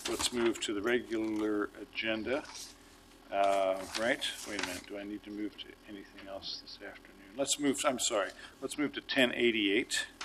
let's move to the regular agenda. Right? Wait a minute. Do I need to move to anything else this afternoon? Let's move to 1088.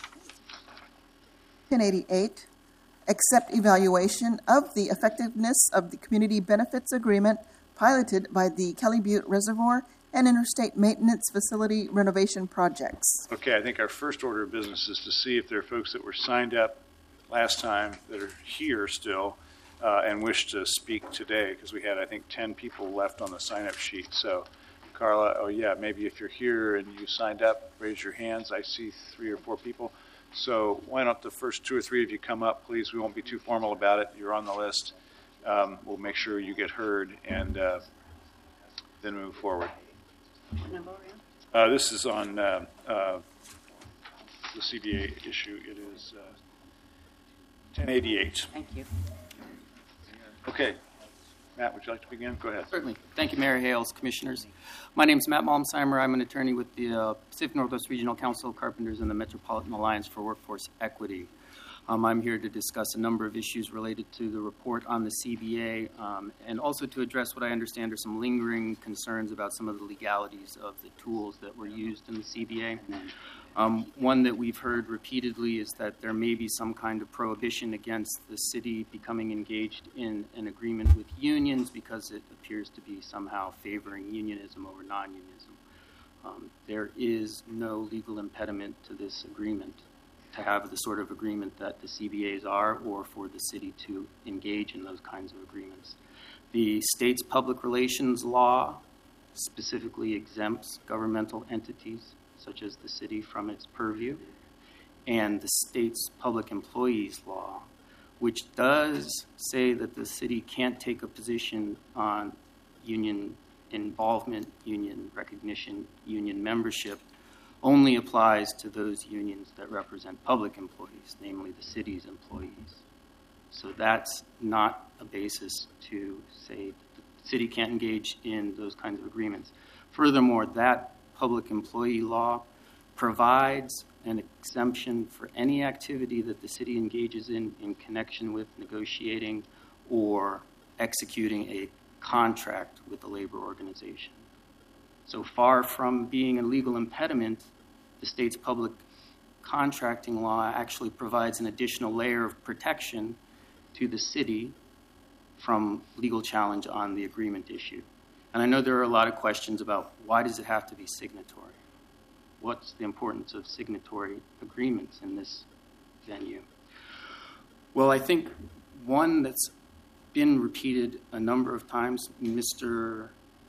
1088, accept evaluation of the effectiveness of the community benefits agreement piloted by the Kelly Butte Reservoir and Interstate Maintenance Facility renovation projects. Okay, I think our first order of business is to see if there are folks that were signed up last time that are here still and wish to speak today, because we had, I think, 10 people left on the sign-up sheet. So, Carla, maybe if you're here and you signed up, raise your hands. I see 3 or 4 people. So why don't the first 2 or 3 of you come up, please? We won't be too formal about it. You're on the list. We'll make sure you get heard and then move forward. What number are you? This is on the CBA issue. It is 1088. Thank you. Okay. Matt, would you like to begin? Go ahead. Certainly. Thank you, Mayor Hales, Commissioners. My name is Matt Malmsheimer. I'm an attorney with the Pacific Northwest Regional Council of Carpenters and the Metropolitan Alliance for Workforce Equity. I'm here to discuss a number of issues related to the report on the CBA and also to address what I understand are some lingering concerns about some of the legalities of the tools that were used in the CBA. One that we've heard repeatedly is that there may be some kind of prohibition against the city becoming engaged in an agreement with unions because it appears to be somehow favoring unionism over non-unionism. There is no legal impediment to this agreement, to have the sort of agreement that the CBAs are, or for the city to engage in those kinds of agreements. The state's public relations law specifically exempts governmental entities such as the city from its purview, and the state's public employees law, which does say that the city can't take a position on union involvement, union recognition, union membership, only applies to those unions that represent public employees, namely the city's employees. So that's not a basis to say that the city can't engage in those kinds of agreements. Furthermore, that public employee law provides an exemption for any activity that the city engages in connection with negotiating or executing a contract with the labor organization. So far from being a legal impediment, the state's public contracting law actually provides an additional layer of protection to the city from legal challenge on the agreement issue. And I know there are a lot of questions about why does it have to be signatory? What's the importance of signatory agreements in this venue? Well, I think one that's been repeated a number of times, Mr.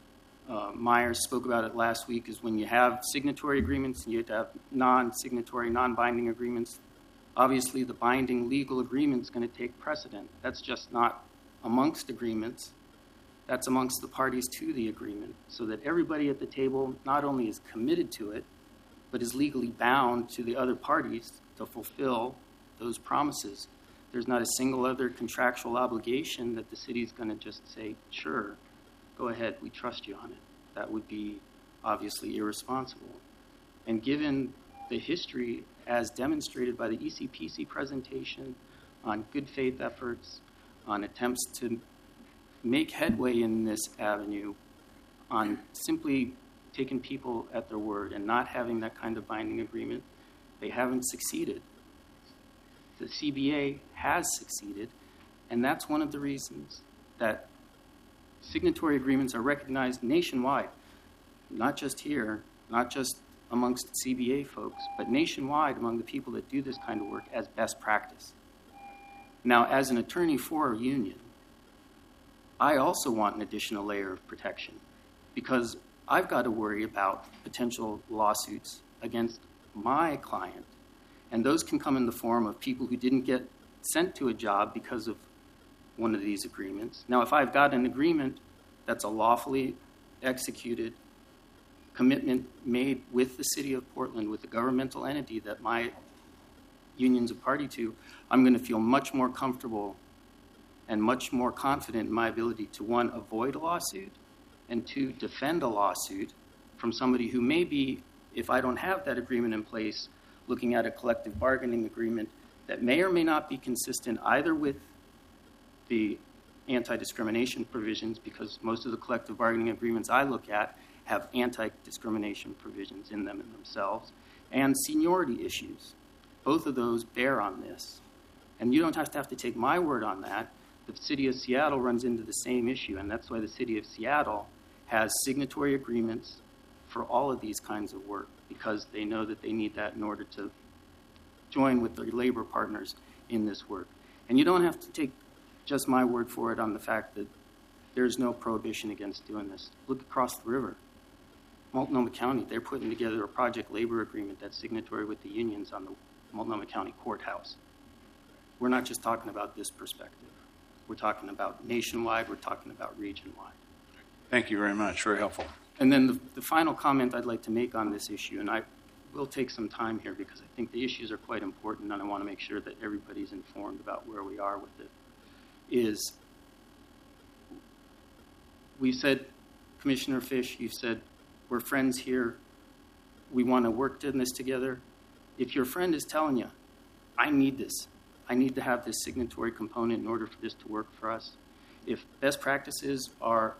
Myers spoke about it last week, is when you have signatory agreements and you have to have non-signatory, non-binding agreements, obviously the binding legal agreement is going to take precedent. That's just not amongst agreements. That's amongst the parties to the agreement, so that everybody at the table not only is committed to it, but is legally bound to the other parties to fulfill those promises. There's not a single other contractual obligation that the city is going to just say, sure, go ahead, we trust you on it. That would be obviously irresponsible. And given the history as demonstrated by the ECPC presentation on good faith efforts, on attempts to make headway in this avenue, on simply taking people at their word and not having that kind of binding agreement, they haven't succeeded. The CBA has succeeded, and that's one of the reasons that signatory agreements are recognized nationwide, not just here, not just amongst CBA folks, but nationwide among the people that do this kind of work as best practice. Now, as an attorney for a union, I also want an additional layer of protection because I've got to worry about potential lawsuits against my client. And those can come in the form of people who didn't get sent to a job because of one of these agreements. Now, if I've got an agreement that's a lawfully executed commitment made with the city of Portland, with the governmental entity that my union's a party to, I'm going to feel much more comfortable and much more confident in my ability to, one, avoid a lawsuit, and two, defend a lawsuit from somebody who may be, if I don't have that agreement in place, looking at a collective bargaining agreement that may or may not be consistent either with the anti-discrimination provisions, because most of the collective bargaining agreements I look at have anti-discrimination provisions in them in themselves, and seniority issues. Both of those bear on this. And you don't have to take my word on that. The city of Seattle runs into the same issue, and that's why the city of Seattle has signatory agreements for all of these kinds of work, because they know that they need that in order to join with their labor partners in this work. And you don't have to take just my word for it on the fact that there's no prohibition against doing this. Look across the river. Multnomah County, they're putting together a project labor agreement that's signatory with the unions on the Multnomah County Courthouse. We're not just talking about this perspective. We're talking about nationwide. We're talking about region-wide. Thank you very much. Very helpful. And then the final comment I'd like to make on this issue, and I will take some time here because I think the issues are quite important, and I want to make sure that everybody's informed about where we are with it, is we've said, Commissioner Fish, you've said, we're friends here. We want to work in this together. If your friend is telling you, I need this, I need to have this signatory component in order for this to work for us, if best practices are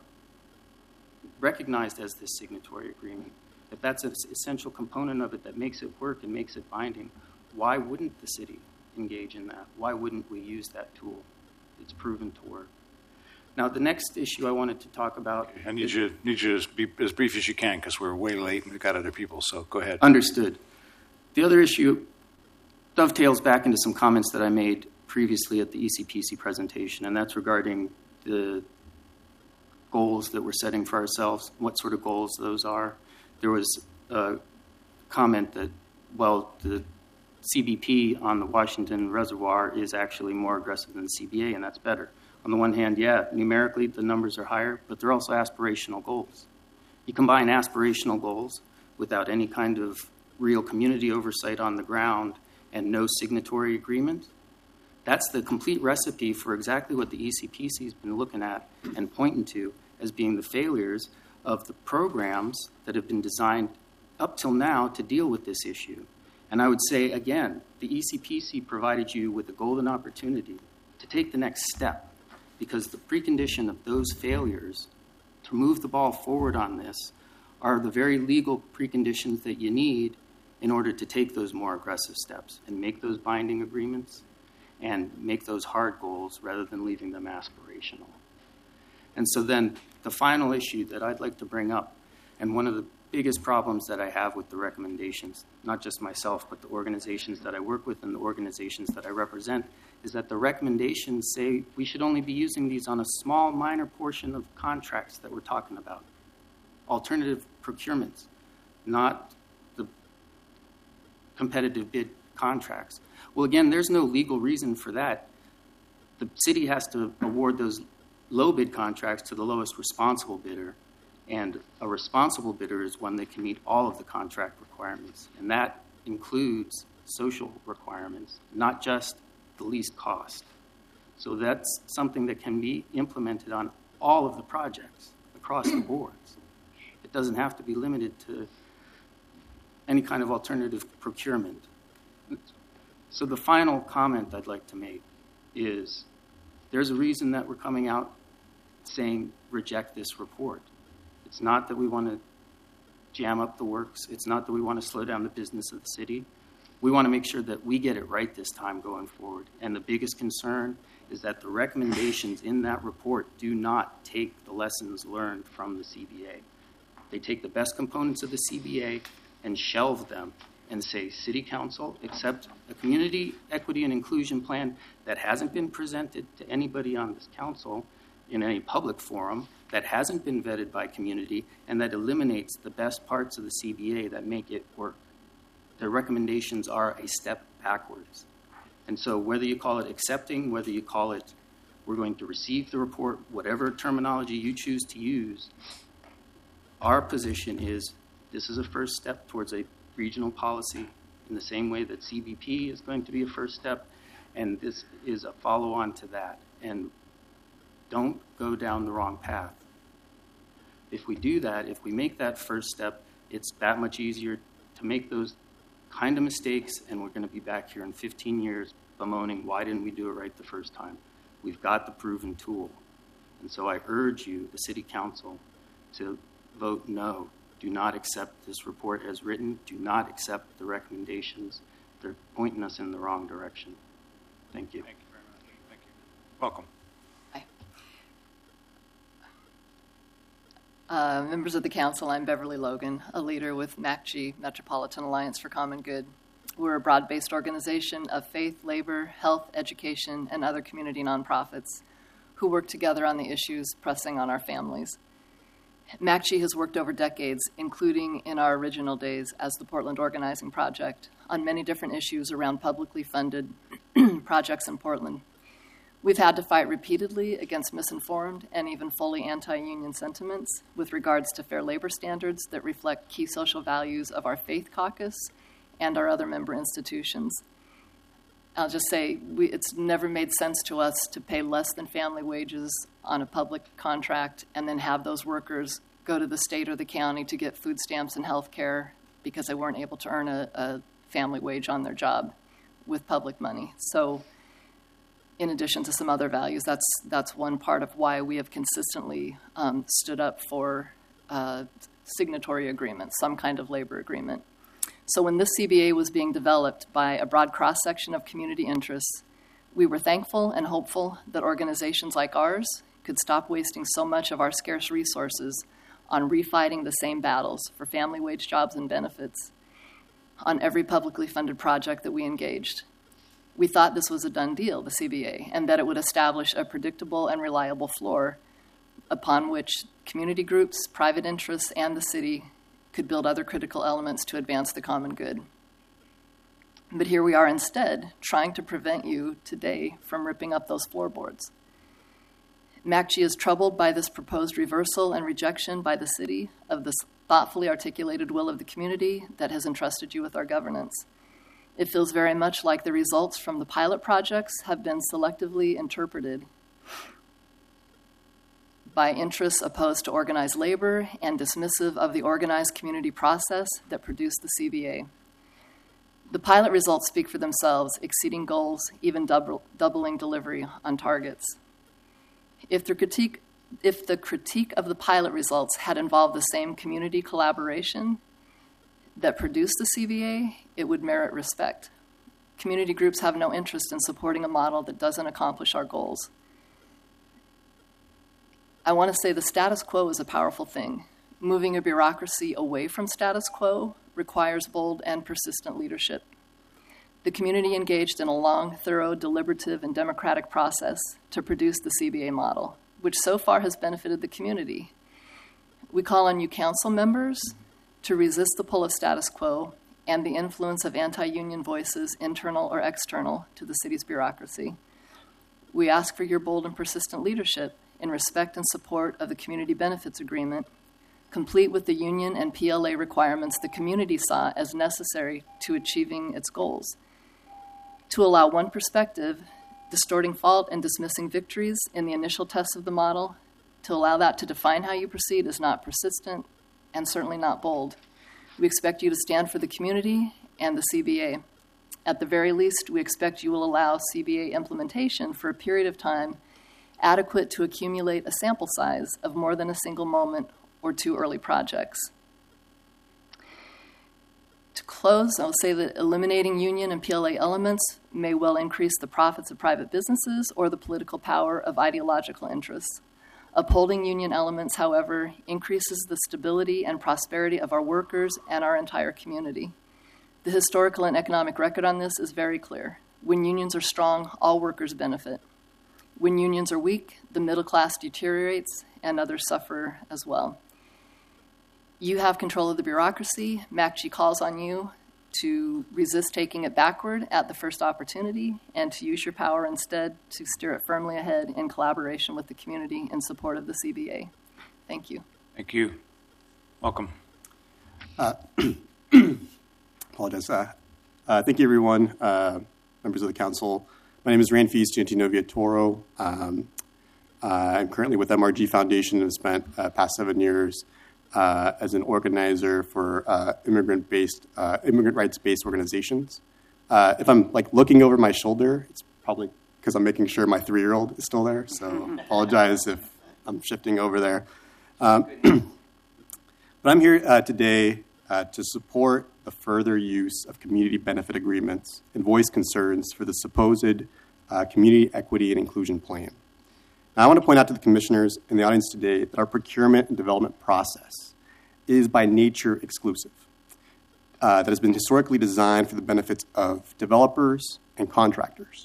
recognized as this signatory agreement, if that's an essential component of it that makes it work and makes it binding, why wouldn't the city engage in that? Why wouldn't we use that tool? It's proven to work. Now, the next issue I wanted to talk about... I need you to be as brief as you can because we're way late and we've got other people, so go ahead. Understood. The other issue dovetails back into some comments that I made previously at the ECPC presentation, and that's regarding the goals that we're setting for ourselves, what sort of goals those are. There was a comment that, well, the CBP on the Washington Reservoir is actually more aggressive than the CBA, and that's better. On the one hand, yeah, numerically the numbers are higher, but they're also aspirational goals. You combine aspirational goals without any kind of real community oversight on the ground and no signatory agreement, that's the complete recipe for exactly what the ECPC has been looking at and pointing to as being the failures of the programs that have been designed up till now to deal with this issue. And I would say, again, the ECPC provided you with a golden opportunity to take the next step, because the precondition of those failures to move the ball forward on this are the very legal preconditions that you need in order to take those more aggressive steps and make those binding agreements and make those hard goals rather than leaving them aspirational. And so then the final issue that I'd like to bring up, and one of the biggest problems that I have with the recommendations, not just myself, but the organizations that I work with and the organizations that I represent, is that the recommendations say we should only be using these on a small, minor portion of contracts that we're talking about. Alternative procurements, not the competitive bid contracts. Well, again, there's no legal reason for that. The city has to award those low bid contracts to the lowest responsible bidder, and a responsible bidder is one that can meet all of the contract requirements, and that includes social requirements, not just the least cost. So that's something that can be implemented on all of the projects across the boards. It doesn't have to be limited to any kind of alternative procurement. So the final comment I'd like to make is there's a reason that we're coming out saying reject this report. It's not that we want to jam up the works. It's not that we want to slow down the business of the city. We want to make sure that we get it right this time going forward. And the biggest concern is that the recommendations in that report do not take the lessons learned from the CBA. They take the best components of the CBA and shelve them and say, City Council, accept a community equity and inclusion plan that hasn't been presented to anybody on this council in any public forum, that hasn't been vetted by community, and that eliminates the best parts of the CBA that make it work. Their recommendations are a step backwards. And so whether you call it accepting, whether you call it we're going to receive the report, whatever terminology you choose to use, our position is this is a first step towards a regional policy in the same way that CBP is going to be a first step, and this is a follow-on to that. And don't go down the wrong path. If we do that, if we make that first step, it's that much easier to make those kind of mistakes, and we're going to be back here in 15 years bemoaning, why didn't we do it right the first time? We've got the proven tool. And so I urge you, the City Council, to vote no. Do not accept this report as written. Do not accept the recommendations. They're pointing us in the wrong direction. Thank you. Thank you very much. Thank you. Welcome. Members of the council, I'm Beverly Logan, a leader with MACG, Metropolitan Alliance for Common Good. We're a broad-based organization of faith, labor, health, education, and other community nonprofits who work together on the issues pressing on our families. MACG has worked over decades, including in our original days as the Portland Organizing Project, on many different issues around publicly funded projects in Portland. We've had to fight repeatedly against misinformed and even fully anti-union sentiments with regards to fair labor standards that reflect key social values of our faith caucus and our other member institutions. I'll just say it's never made sense to us to pay less than family wages on a public contract and then have those workers go to the state or the county to get food stamps and health care because they weren't able to earn a family wage on their job with public money. So in addition to some other values, that's one part of why we have consistently stood up for signatory agreements, some kind of labor agreement. So when this CBA was being developed by a broad cross-section of community interests, we were thankful and hopeful that organizations like ours could stop wasting so much of our scarce resources on refighting the same battles for family wage jobs and benefits on every publicly funded project that we engaged. We thought this was a done deal, the CBA, and that it would establish a predictable and reliable floor upon which community groups, private interests, and the city could build other critical elements to advance the common good. But here we are instead, trying to prevent you today from ripping up those floorboards. MACG is troubled by this proposed reversal and rejection by the city of this thoughtfully articulated will of the community that has entrusted you with our governance. It feels very much like the results from the pilot projects have been selectively interpreted by interests opposed to organized labor and dismissive of the organized community process that produced the CBA. The pilot results speak for themselves, exceeding goals, even doubling delivery on targets. If the critique of the pilot results had involved the same community collaboration that produced the CBA, it would merit respect. Community groups have no interest in supporting a model that doesn't accomplish our goals. I want to say the status quo is a powerful thing. Moving a bureaucracy away from status quo requires bold and persistent leadership. The community engaged in a long, thorough, deliberative, and democratic process to produce the CBA model, which so far has benefited the community. We call on you council members to resist the pull of status quo and the influence of anti-union voices, internal or external, to the city's bureaucracy. We ask for your bold and persistent leadership in respect and support of the Community Benefits Agreement, complete with the union and PLA requirements the community saw as necessary to achieving its goals. To allow one perspective, distorting fault and dismissing victories in the initial tests of the model, to allow that to define how you proceed is not persistent and certainly not bold. We expect you to stand for the community and the CBA. At the very least, we expect you will allow CBA implementation for a period of time adequate to accumulate a sample size of more than a single moment or two early projects. To close, I'll say that eliminating union and PLA elements may well increase the profits of private businesses or the political power of ideological interests. Upholding union elements, however, increases the stability and prosperity of our workers and our entire community. The historical and economic record on this is very clear. When unions are strong, all workers benefit. When unions are weak, the middle class deteriorates and others suffer as well. You have control of the bureaucracy. MACG calls on you to resist taking it backward at the first opportunity and to use your power instead to steer it firmly ahead in collaboration with the community in support of the CBA. Thank you. Thank you. Welcome. Apologize. Thank you, everyone, members of the council. My name is Ranfis Giantinovia Toro. I'm currently with MRG Foundation and have spent past 7 years as an organizer for immigrant rights-based organizations. If I'm looking over my shoulder, it's probably because I'm making sure my 3-year-old is still there. So apologize if I'm shifting over there. But I'm here today to support the further use of community benefit agreements and voice concerns for the supposed community equity and inclusion plan. Now, I want to point out to the commissioners in the audience today that our procurement and development process is by nature exclusive. That has been historically designed for the benefits of developers and contractors.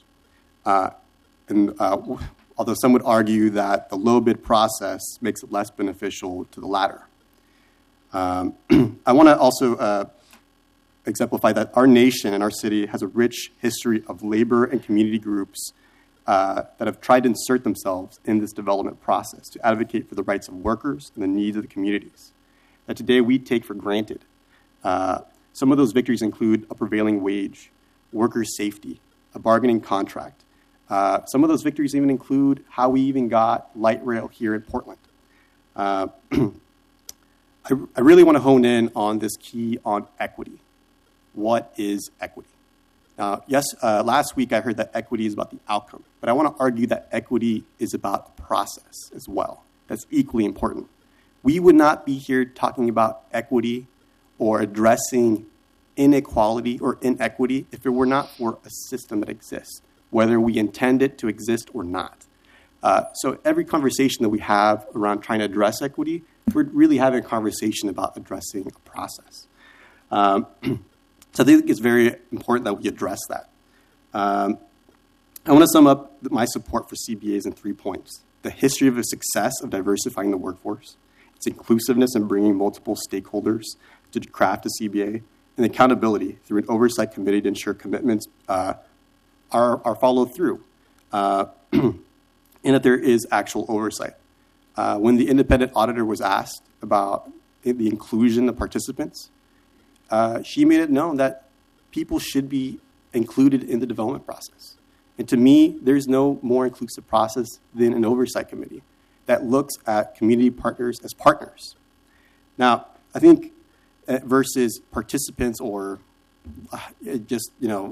Although some would argue that the low bid process makes it less beneficial to the latter. I want to also exemplify that our nation and our city has a rich history of labor and community groups that have tried to insert themselves in this development process to advocate for the rights of workers and the needs of the communities that today we take for granted. Some of those victories include a prevailing wage, worker safety, a bargaining contract. Some of those victories even include how we even got light rail here in Portland. I really want to hone in on this key on equity. What is equity? Now, yes, last week I heard that equity is about the outcome, but I want to argue that equity is about the process as well. That's equally important. We would not be here talking about equity or addressing inequality or inequity if it were not for a system that exists, whether we intend it to exist or not. So every conversation that we have around trying to address equity, we're really having a conversation about addressing a process. So I think it's very important that we address that. I want to sum up my support for CBAs in 3 points. The history of the success of diversifying the workforce, its inclusiveness in bringing multiple stakeholders to craft a CBA, and accountability through an oversight committee to ensure commitments are followed through, and that there is actual oversight. When the independent auditor was asked about the inclusion of participants, she made it known that people should be included in the development process. And to me, there's no more inclusive process than an oversight committee that looks at community partners as partners. Now, I think versus participants or just,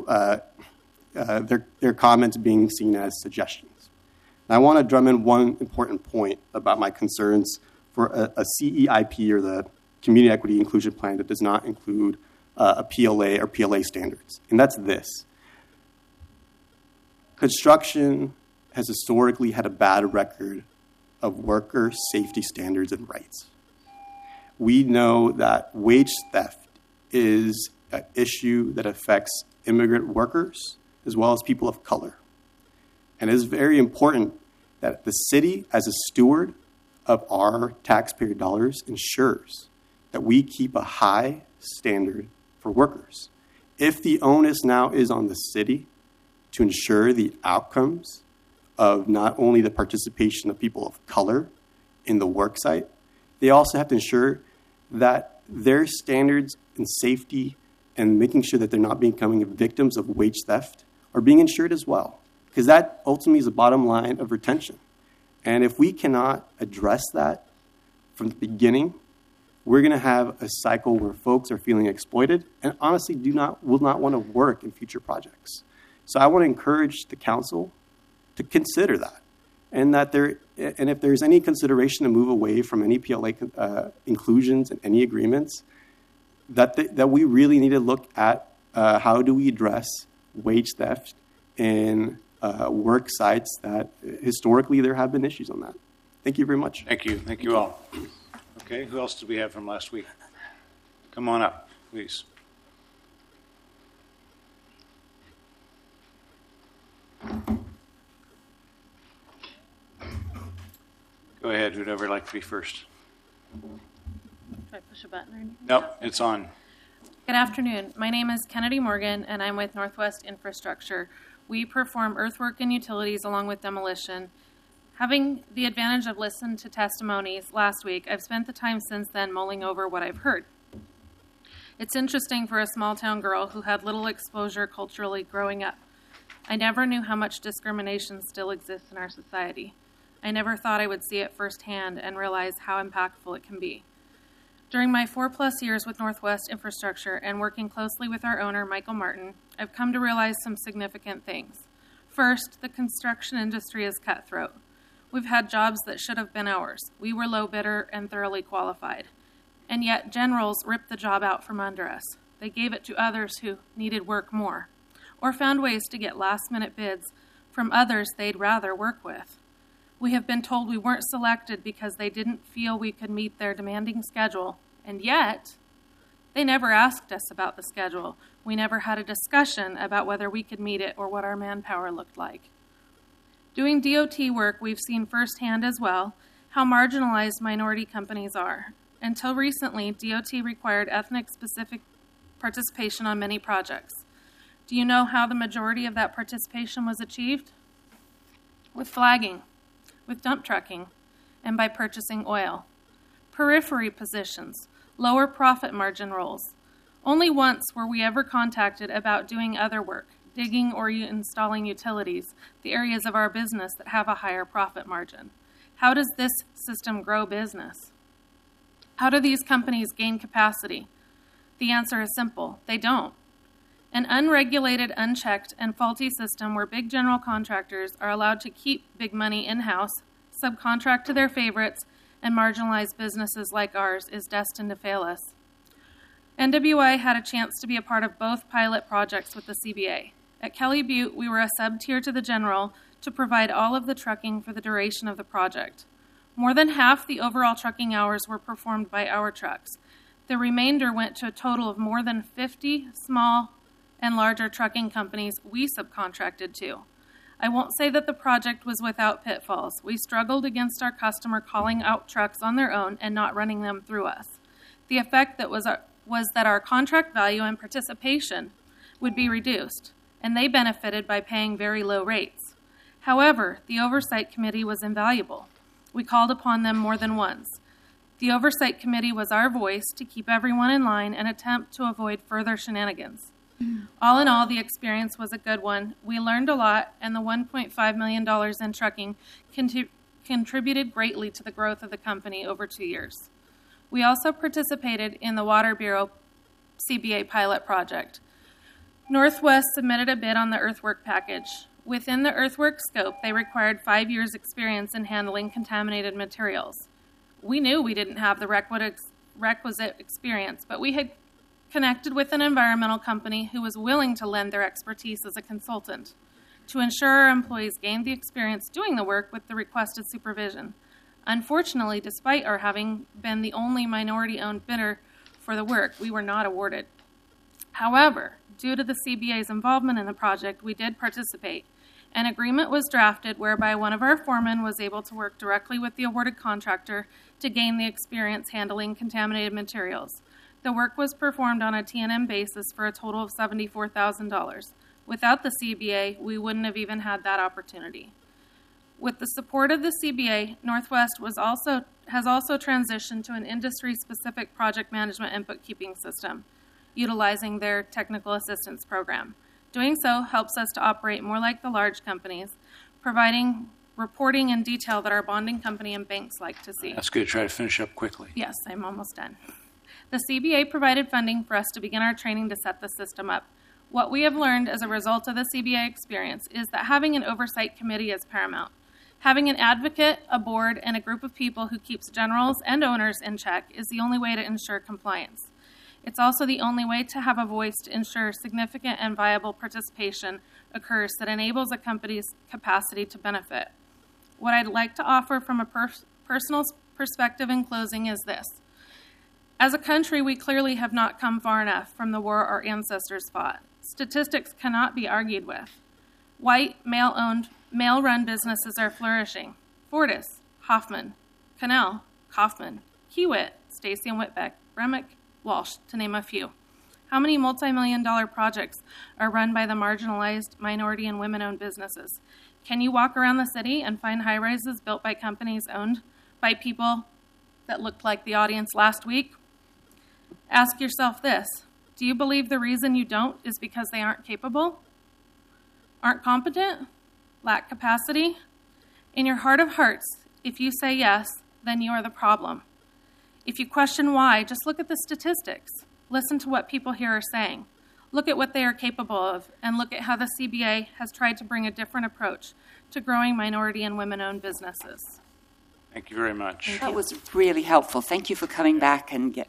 their comments being seen as suggestions. And I want to drum in one important point about my concerns for a CEIP or the Community Equity Inclusion Plan that does not include a PLA or PLA standards. And that's this. Construction has historically had a bad record of worker safety standards and rights. We know that wage theft is an issue that affects immigrant workers as well as people of color. And it is very important that the city, as a steward of our taxpayer dollars, ensures that we keep a high standard for workers. If the onus now is on the city to ensure the outcomes of not only the participation of people of color in the work site, they also have to ensure that their standards in safety and making sure that they're not becoming victims of wage theft are being ensured as well, because that ultimately is the bottom line of retention. And if we cannot address that from the beginning, we're going to have a cycle where folks are feeling exploited and honestly will not want to work in future projects. So I want to encourage the council to consider that, and if there's any consideration to move away from any PLA inclusions and any agreements, that we really need to look at how do we address wage theft in work sites that historically there have been issues on that. Thank you very much. Thank you. Thank you all. Okay, who else did we have from last week? Come on up, please. Go ahead, who'd ever like to be first? Do I push a button or anything? Nope, it's on. Good afternoon. My name is Kennedy Morgan, and I'm with Northwest Infrastructure. We perform earthwork and utilities along with demolition. Having the advantage of listening to testimonies last week, I've spent the time since then mulling over what I've heard. It's interesting for a small-town girl who had little exposure culturally growing up. I never knew how much discrimination still exists in our society. I never thought I would see it firsthand and realize how impactful it can be. During my 4+ years with Northwest Infrastructure and working closely with our owner, Michael Martin, I've come to realize some significant things. First, the construction industry is cutthroat. We've had jobs that should have been ours. We were low bidder and thoroughly qualified. And yet generals ripped the job out from under us. They gave it to others who needed work more, or found ways to get last-minute bids from others they'd rather work with. We have been told we weren't selected because they didn't feel we could meet their demanding schedule, and yet they never asked us about the schedule. We never had a discussion about whether we could meet it or what our manpower looked like. Doing DOT work, we've seen firsthand as well how marginalized minority companies are. Until recently, DOT required ethnic-specific participation on many projects. Do you know how the majority of that participation was achieved? With flagging, with dump trucking, and by purchasing oil. Periphery positions, lower profit margin roles. Only once were we ever contacted about doing other work, digging or installing utilities, the areas of our business that have a higher profit margin. How does this system grow business? How do these companies gain capacity? The answer is simple: they don't. An unregulated, unchecked, and faulty system where big general contractors are allowed to keep big money in-house, subcontract to their favorites, and marginalize businesses like ours is destined to fail us. NWI had a chance to be a part of both pilot projects with the CBA. At Kelly Butte, we were a sub-tier to the general to provide all of the trucking for the duration of the project. More than half the overall trucking hours were performed by our trucks. The remainder went to a total of more than 50 small and larger trucking companies we subcontracted to. I won't say that the project was without pitfalls. We struggled against our customer calling out trucks on their own and not running them through us. The effect that was that our contract value and participation would be reduced, and they benefited by paying very low rates. However, the Oversight Committee was invaluable. We called upon them more than once. The Oversight Committee was our voice to keep everyone in line and attempt to avoid further shenanigans. All in all, the experience was a good one. We learned a lot, and the $1.5 million in trucking contributed greatly to the growth of the company over 2 years. We also participated in the Water Bureau CBA pilot project. Northwest submitted a bid on the earthwork package. Within the earthwork scope, they required 5 years' experience in handling contaminated materials. We knew we didn't have the requisite experience, but we had connected with an environmental company who was willing to lend their expertise as a consultant to ensure our employees gained the experience doing the work with the requested supervision. Unfortunately, despite our having been the only minority-owned bidder for the work, we were not awarded. However, due to the CBA's involvement in the project, we did participate. An agreement was drafted whereby one of our foremen was able to work directly with the awarded contractor to gain the experience handling contaminated materials. The work was performed on a T&M basis for a total of $74,000. Without the CBA, we wouldn't have even had that opportunity. With the support of the CBA, Northwest has also transitioned to an industry-specific project management and bookkeeping system, utilizing their technical assistance program. Doing so helps us to operate more like the large companies, providing reporting in detail that our bonding company and banks like to see. That's good. Try to finish up quickly. Yes, I'm almost done. The CBA provided funding for us to begin our training to set the system up. What we have learned as a result of the CBA experience is that having an oversight committee is paramount. Having an advocate, a board, and a group of people who keeps generals and owners in check is the only way to ensure compliance. It's also the only way to have a voice to ensure significant and viable participation occurs that enables a company's capacity to benefit. What I'd like to offer from a personal perspective in closing is this. As a country, we clearly have not come far enough from the war our ancestors fought. Statistics cannot be argued with. White, male-run businesses are flourishing. Fortis, Hoffman, Cannell, Kaufman, Kiewit, Stacy and Whitbeck, Remick, Walsh, to name a few. How many multi-million-dollar projects are run by the marginalized minority and women-owned businesses? Can you walk around the city and find high-rises built by companies owned by people that looked like the audience last week? Ask yourself this. Do you believe the reason you don't is because they aren't capable? Aren't competent? Lack capacity? In your heart of hearts, if you say yes, then you are the problem. If you question why, just look at the statistics. Listen to what people here are saying. look at what they are capable of, and look at how the CBA has tried to bring a different approach to growing minority and women-owned businesses. Thank you very much. That was really helpful. Thank you for coming back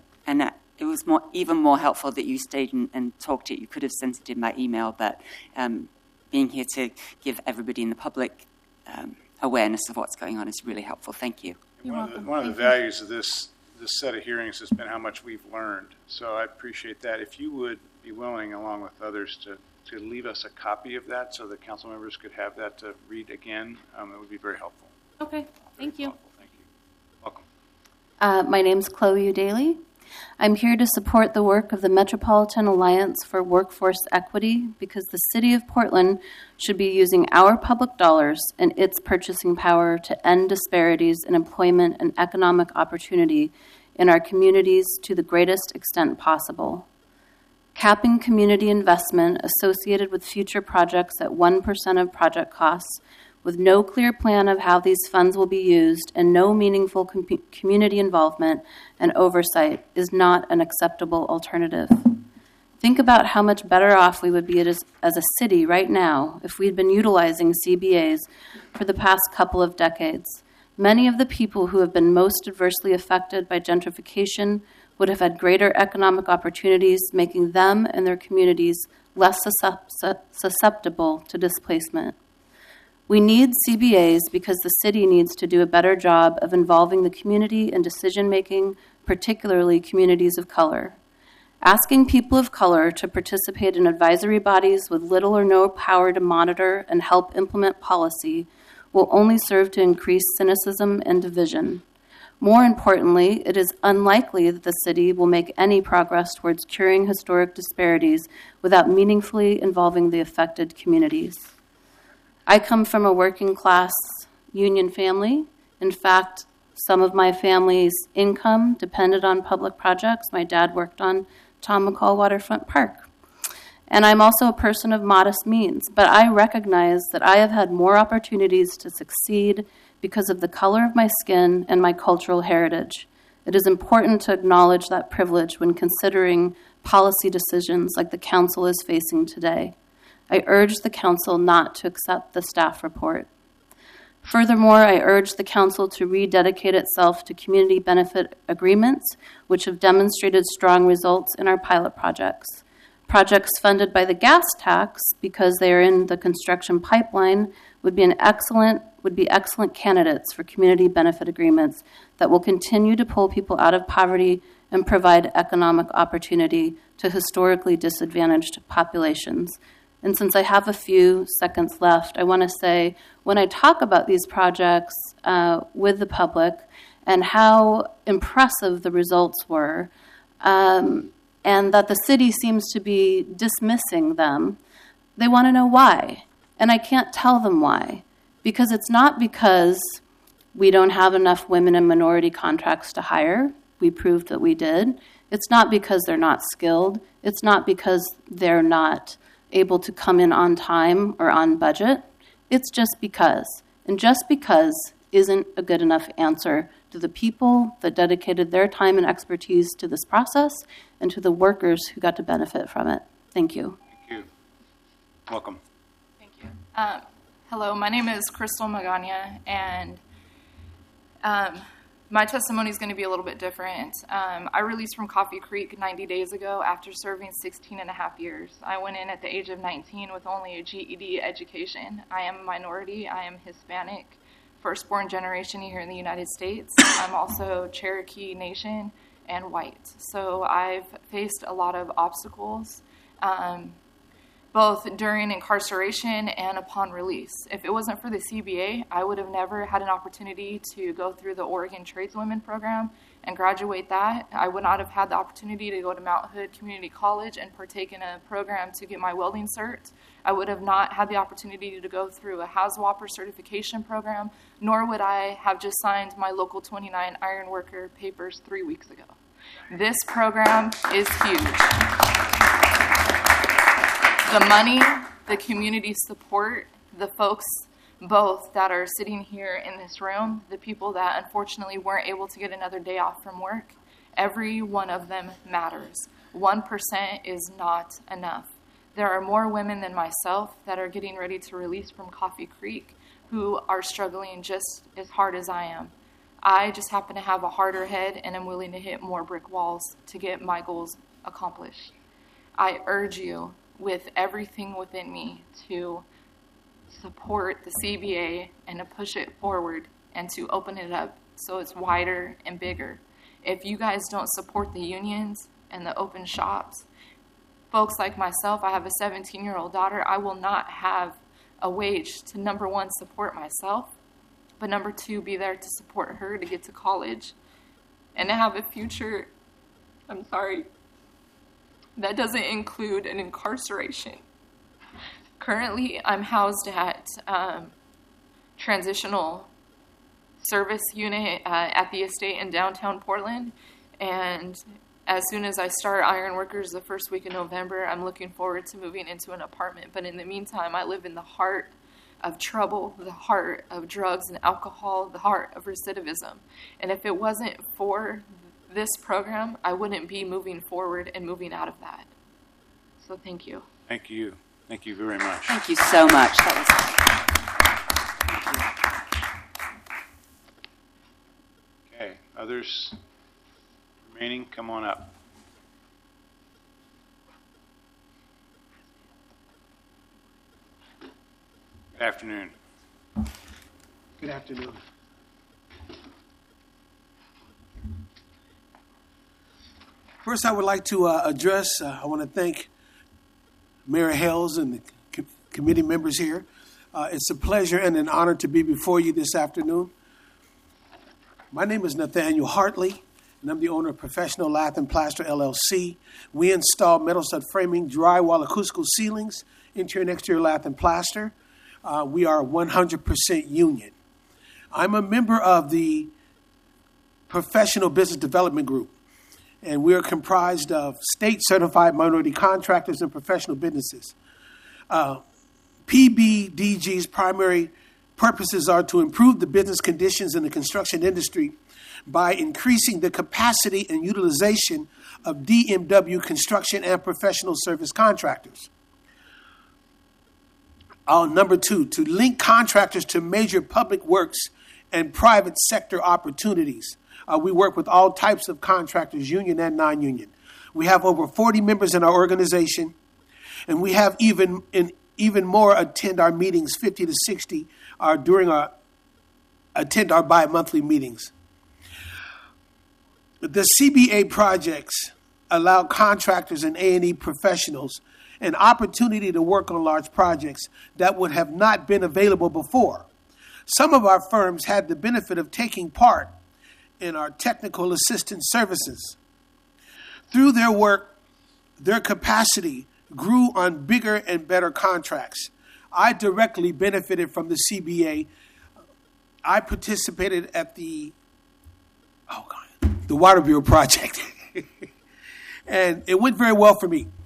it was even more helpful that you stayed and talked it. You could have sent it in by email, but being here to give everybody in the public awareness of what's going on is really helpful. Thank you. One of the values of this set of hearings has been how much we've learned. So I appreciate that. If you would be willing, along with others, to leave us a copy of that so that council members could have that to read again, it would be very helpful. Okay, thank you. Thank you. Welcome. My name's Chloe Daly. I'm here to support the work of the Metropolitan Alliance for Workforce Equity because the City of Portland should be using our public dollars and its purchasing power to end disparities in employment and economic opportunity in our communities to the greatest extent possible. Capping community investment associated with future projects at 1% of project costs with no clear plan of how these funds will be used and no meaningful community involvement and oversight is not an acceptable alternative. Think about how much better off we would be as a city right now if we'd been utilizing CBAs for the past couple of decades. Many of the people who have been most adversely affected by gentrification would have had greater economic opportunities, making them and their communities less susceptible to displacement. We need CBAs because the city needs to do a better job of involving the community in decision-making, particularly communities of color. Asking people of color to participate in advisory bodies with little or no power to monitor and help implement policy will only serve to increase cynicism and division. More importantly, it is unlikely that the city will make any progress towards curing historic disparities without meaningfully involving the affected communities. I come from a working-class union family. In fact, some of my family's income depended on public projects. My dad worked on Tom McCall Waterfront Park. And I'm also a person of modest means, but I recognize that I have had more opportunities to succeed because of the color of my skin and my cultural heritage. It is important to acknowledge that privilege when considering policy decisions like the council is facing today. I urge the council not to accept the staff report. Furthermore, I urge the council to rededicate itself to community benefit agreements, which have demonstrated strong results in our pilot projects. Projects funded by the gas tax, because they are in the construction pipeline, would be excellent candidates for community benefit agreements that will continue to pull people out of poverty and provide economic opportunity to historically disadvantaged populations. And since I have a few seconds left, I want to say when I talk about these projects with the public and how impressive the results were, and that the city seems to be dismissing them, they want to know why. And I can't tell them why. Because it's not because we don't have enough women and minority contracts to hire. We proved that we did. It's not because they're not skilled. It's not because they're not able to come in on time or on budget. It's just because. And just because isn't a good enough answer to the people that dedicated their time and expertise to this process and to the workers who got to benefit from it. Thank you. Thank you. Welcome. Thank you. Hello, my name is Crystal Magana, and my testimony is going to be a little bit different. I released from Coffee Creek 90 days ago after serving 16 and a half years. I went in at the age of 19 with only a GED education. I am a minority. I am Hispanic, firstborn generation here in the United States. I'm also Cherokee Nation and white. So I've faced a lot of obstacles, both during incarceration and upon release. If it wasn't for the CBA, I would have never had an opportunity to go through the Oregon Tradeswomen program and graduate that. I would not have had the opportunity to go to Mount Hood Community College and partake in a program to get my welding cert. I would have not had the opportunity to go through a HAZWOPER certification program, nor would I have just signed my Local 29 iron worker papers 3 weeks ago. This program is huge. The money, the community support, the folks both that are sitting here in this room, the people that unfortunately weren't able to get another day off from work, every one of them matters. 1% is not enough. There are more women than myself that are getting ready to release from Coffee Creek who are struggling just as hard as I am. I just happen to have a harder head, and I'm willing to hit more brick walls to get my goals accomplished. I urge you with everything within me to support the CBA and to push it forward and to open it up so it's wider and bigger. If you guys don't support the unions and the open shops, folks like myself, I have a 17-year-old daughter, I will not have a wage to, number one, support myself, but number two, be there to support her to get to college and to have a future, that doesn't include an incarceration. Currently, I'm housed at Transitional Service Unit at the estate in downtown Portland, and as soon as I start Ironworkers the first week of November, I'm looking forward to moving into an apartment. But in the meantime, I live in the heart of trouble, the heart of drugs and alcohol, the heart of recidivism. And if it wasn't for this program, I wouldn't be moving forward and moving out of that. So thank you. Thank you. Thank you very much. Thank you so much. That was Okay, others remaining, come on up. Good afternoon. Good afternoon. First, I would like to address, I want to thank Mayor Hales and the committee members here. It's a pleasure and an honor to be before you this afternoon. My name is Nathaniel Hartley, and I'm the owner of Professional Lath and Plaster, LLC. We install metal stud framing, drywall, acoustical ceilings, interior and exterior lath and plaster. We are 100% union. I'm a member of the Professional Business Development Group, and we are comprised of state-certified minority contractors and professional businesses. PBDG's primary purposes are to improve the business conditions in the construction industry by increasing the capacity and utilization of DMW construction and professional service contractors. Number two, to link contractors to major public works and private sector opportunities. We work with all types of contractors, union and non-union. We have over 40 members in our organization, and we have even more attend our meetings, 50 to 60, attend our bi-monthly meetings. The CBA projects allow contractors and A&E professionals an opportunity to work on large projects that would have not been available before. Some of our firms had the benefit of taking part in our technical assistance services. Through their work, their capacity grew on bigger and better contracts. I directly benefited from the CBA. I participated at the Water Bureau project, and it went very well for me.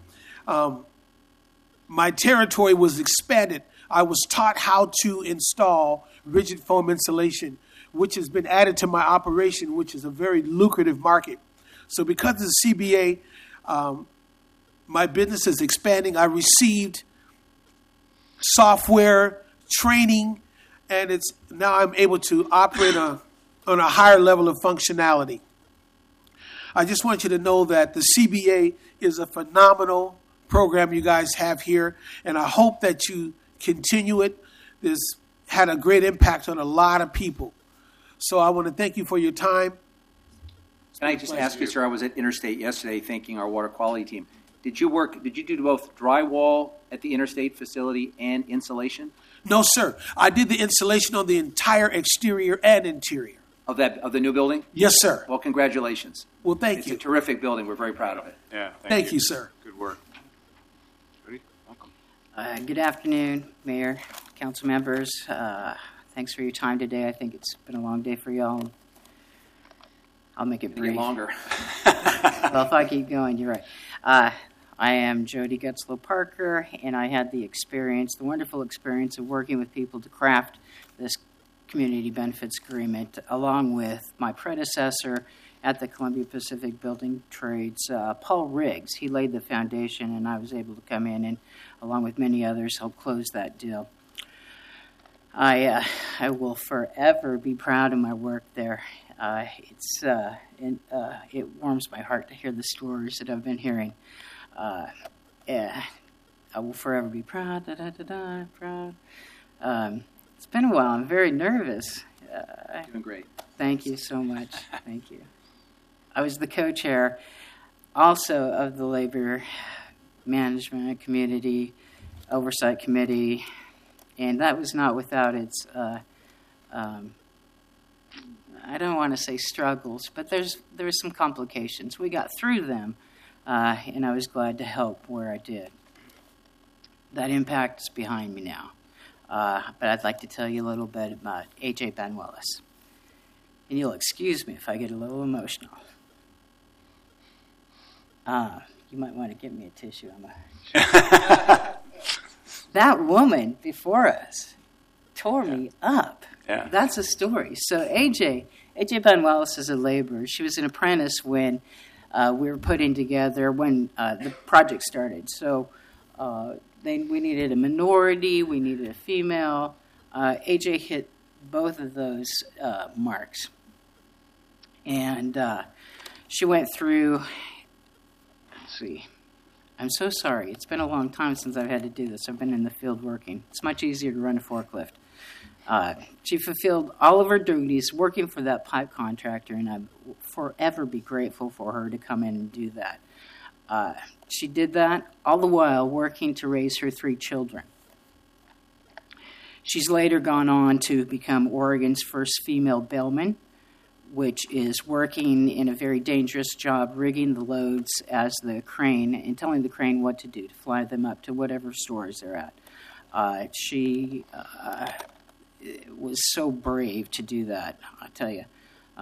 My territory was expanded. I was taught how to install rigid foam insulation, which has been added to my operation, which is a very lucrative market. So because of the CBA, my business is expanding. I received software training, and now I'm able to operate on a higher level of functionality. I just want you to know that the CBA is a phenomenal program you guys have here, and I hope that you continue it. This had a great impact on a lot of people. So I want to thank you for your time. Can I just ask you, sir, I was at Interstate yesterday thanking our water quality team. Did you do both drywall at the Interstate facility and insulation? No, sir. I did the insulation on the entire exterior and interior. Of the new building? Yes, sir. Well, congratulations. Well, thank you. It's a terrific building. We're very proud of it. Yeah. Thank you, sir. Good work. Ready? Welcome. Good afternoon, Mayor, council members. Thanks for your time today. I think it's been a long day for y'all. I'll make it brief. Longer. Well, if I keep going, you're right. I am Jody Gutzlow Parker, and I had the wonderful experience of working with people to craft this community benefits agreement, along with my predecessor at the Columbia Pacific Building Trades, Paul Riggs. He laid the foundation, and I was able to come in and, along with many others, help close that deal. I will forever be proud of my work there. It warms my heart to hear the stories that I've been hearing. I will forever be proud. Proud. It's been a while. I'm very nervous. Doing great. Thank you so much. Thank you. I was the co-chair also of the Labor Management Community Oversight Committee, and that was not without its, I don't want to say struggles, but there were some complications. We got through them, and I was glad to help where I did. That impact is behind me now. But I'd like to tell you a little bit about A.J. Banuelos. And you'll excuse me if I get a little emotional. You might want to give me a tissue. That woman before us tore me up. Yeah. That's a story. So A.J. Banuelos is a laborer. She was an apprentice when we were putting together, when the project started. So we needed a minority, we needed a female. A.J. hit both of those marks. And she went through, let's see, I'm so sorry. It's been a long time since I've had to do this. I've been in the field working. It's much easier to run a forklift. She fulfilled all of her duties working for that pipe contractor, and I'll forever be grateful for her to come in and do that. She did that all the while working to raise her 3 children. She's later gone on to become Oregon's first female bellman, which is working in a very dangerous job, rigging the loads as the crane and telling the crane what to do to fly them up to whatever stores they're at. She was so brave to do that, I tell you.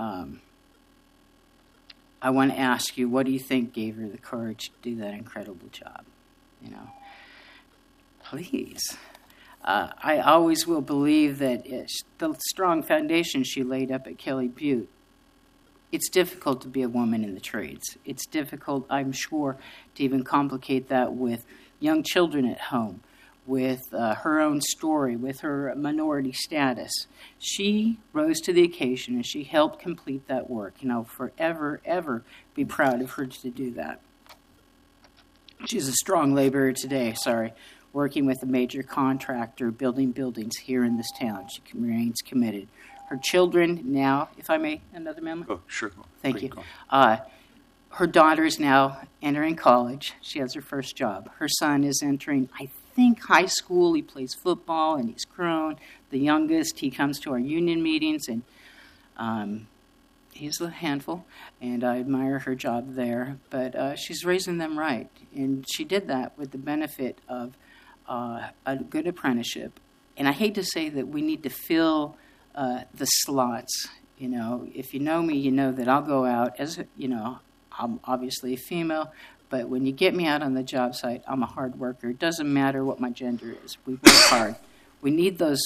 I want to ask you, what do you think gave her the courage to do that incredible job? You know, please. I always will believe that the strong foundation she laid up at Kelly Butte. It's difficult to be a woman in the trades. It's difficult, I'm sure, to even complicate that with young children at home, with her own story, with her minority status. She rose to the occasion and she helped complete that work. And I'll forever, ever be proud of her to do that. She's a strong laborer today, working with a major contractor building buildings here in this town. She remains committed. Her children now, if I may, another amendment? Oh, sure. Thank you. Her daughter is now entering college. She has her first job. Her son is entering, I think, high school. He plays football, and he's grown. The youngest, he comes to our union meetings, and he's a handful, and I admire her job there. But she's raising them right, and she did that with the benefit of a good apprenticeship. And I hate to say that we need to fill the slots. You know, if you know me, you know that I'll go out as, I'm obviously a female, but when you get me out on the job site, I'm a hard worker. It doesn't matter what my gender is. We work hard. We need those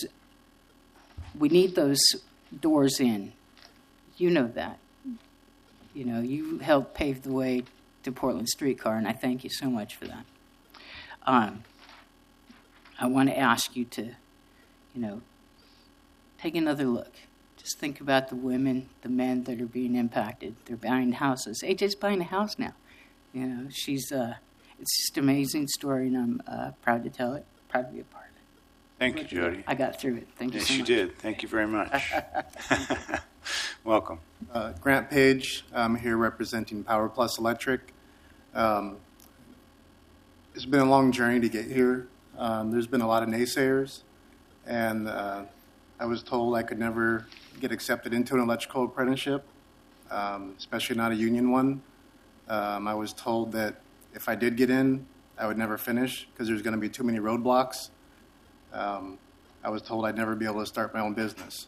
doors in. You know that. You know, you helped pave the way to Portland Streetcar, and I thank you so much for that. I want to ask you to, take another look. Just think about the women, the men that are being impacted. They're buying houses. AJ's buying a house now. She's, it's just an amazing story, and I'm proud to tell it, proud to be a part of it. Thank you, Jody. I got through it. Thank you so much. Yes, you did. Thank you very much. Welcome. Grant Page. I'm here representing Power Plus Electric. It's been a long journey to get here. There's been a lot of naysayers, and I was told I could never get accepted into an electrical apprenticeship, especially not a union one. I was told that if I did get in, I would never finish because there's going to be too many roadblocks. I was told I'd never be able to start my own business.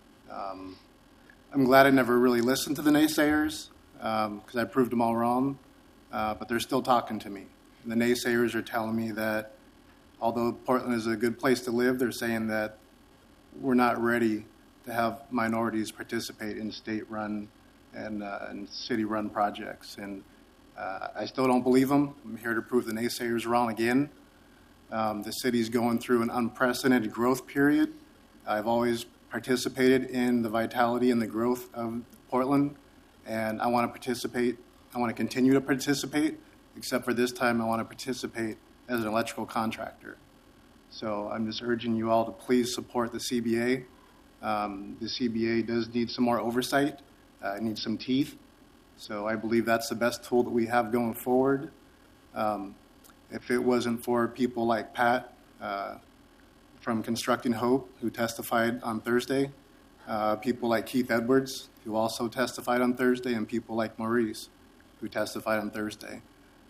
I'm glad I never really listened to the naysayers because I proved them all wrong, but they're still talking to me. And the naysayers are telling me that although Portland is a good place to live, they're saying that we're not ready to have minorities participate in state-run and city-run projects. And I still don't believe them. I'm here to prove the naysayers wrong again. The city's going through an unprecedented growth period. I've always participated in the vitality and the growth of Portland, and I want to participate. I want to continue to participate, except for this time I want to participate as an electrical contractor. So I'm just urging you all to please support the CBA. The CBA does need some more oversight. It needs some teeth. So I believe that's the best tool that we have going forward. If it wasn't for people like Pat from Constructing Hope, who testified on Thursday, people like Keith Edwards, who also testified on Thursday, and people like Maurice, who testified on Thursday.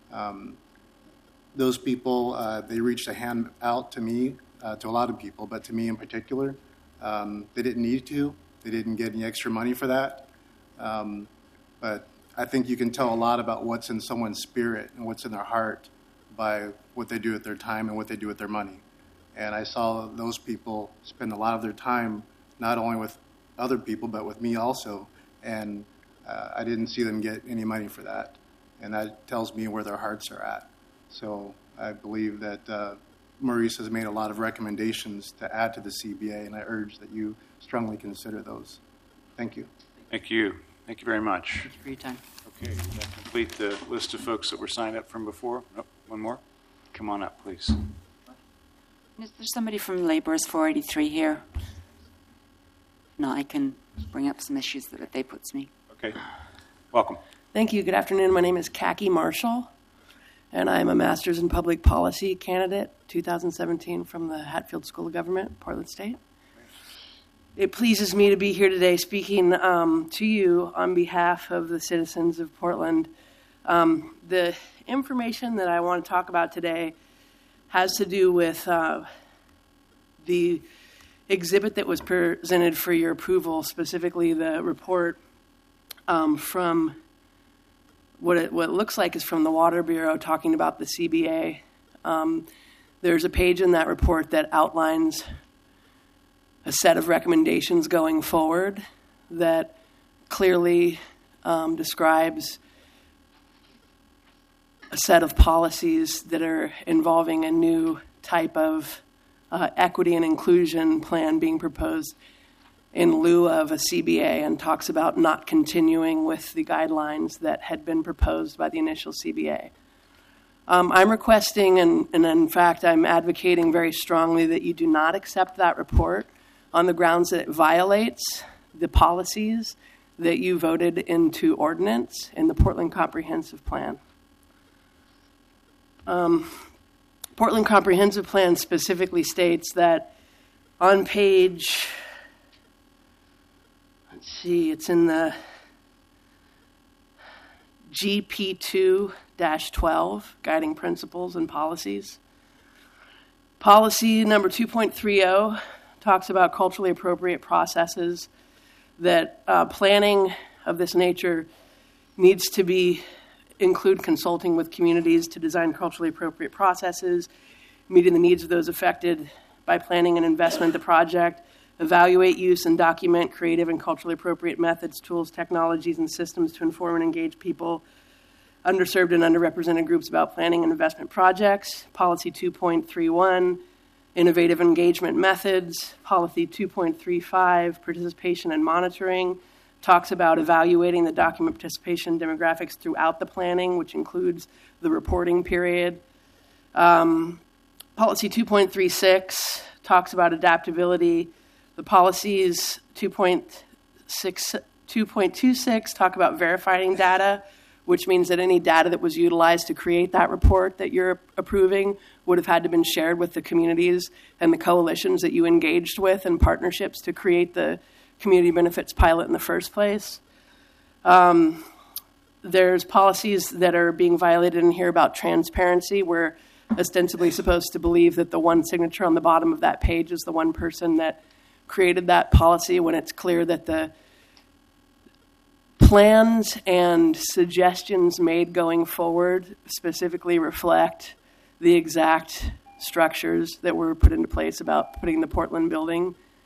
Those people, they reached a hand out to me, to a lot of people, but to me in particular. They didn't need to. They didn't get any extra money for that. But I think you can tell a lot about what's in someone's spirit and what's in their heart by what they do with their time and what they do with their money. And I saw those people spend a lot of their time not only with other people, but with me also. And I didn't see them get any money for that. And that tells me where their hearts are at. So I believe that Maurice has made a lot of recommendations to add to the CBA, and I urge that you strongly consider those. Thank you. Thank you. Thank you very much. Thank you for your time. Okay, does that complete the list of folks that were signed up from before? Oh, one more? Come on up, please. Is there somebody from Laborers 483 here? No, I can bring up some issues that they put to me. Okay. Welcome. Thank you. Good afternoon. My name is Kaki Marshall, and I'm a Master's in Public Policy candidate, 2017, from the Hatfield School of Government, Portland State. It pleases me to be here today speaking to you on behalf of the citizens of Portland. The information that I want to talk about today has to do with the exhibit that was presented for your approval, specifically the report from what it looks like is from the Water Bureau talking about the CBA. There's a page in that report that outlines a set of recommendations going forward that clearly describes a set of policies that are involving a new type of equity and inclusion plan being proposed in lieu of a CBA, and talks about not continuing with the guidelines that had been proposed by the initial CBA. I'm requesting, and in fact I'm advocating very strongly, that you do not accept that report on the grounds that it violates the policies that you voted into ordinance in the Portland Comprehensive Plan. Portland Comprehensive Plan specifically states that on page, let's see, it's in the GP2-12, Guiding Principles and Policies. Policy number 2.30 talks about culturally appropriate processes, that planning of this nature needs to include consulting with communities to design culturally appropriate processes, meeting the needs of those affected by planning and investment of the project, evaluate, use, and document creative and culturally appropriate methods, tools, technologies, and systems to inform and engage people, underserved and underrepresented groups about planning and investment projects. Policy 2.31, innovative engagement methods. Policy 2.35, participation and monitoring, talks about evaluating the document participation demographics throughout the planning, which includes the reporting period. Policy 2.36 talks about adaptability. The policies 2.26 talk about verifying data, which means that any data that was utilized to create that report that you're approving would have had to been shared with the communities and the coalitions that you engaged with and partnerships to create the community benefits pilot in the first place. There's policies that are being violated in here about transparency. We're ostensibly supposed to believe that the one signature on the bottom of that page is the one person that created that policy, when it's clear that the plans and suggestions made going forward specifically reflect the exact structures that were put into place about putting the Portland building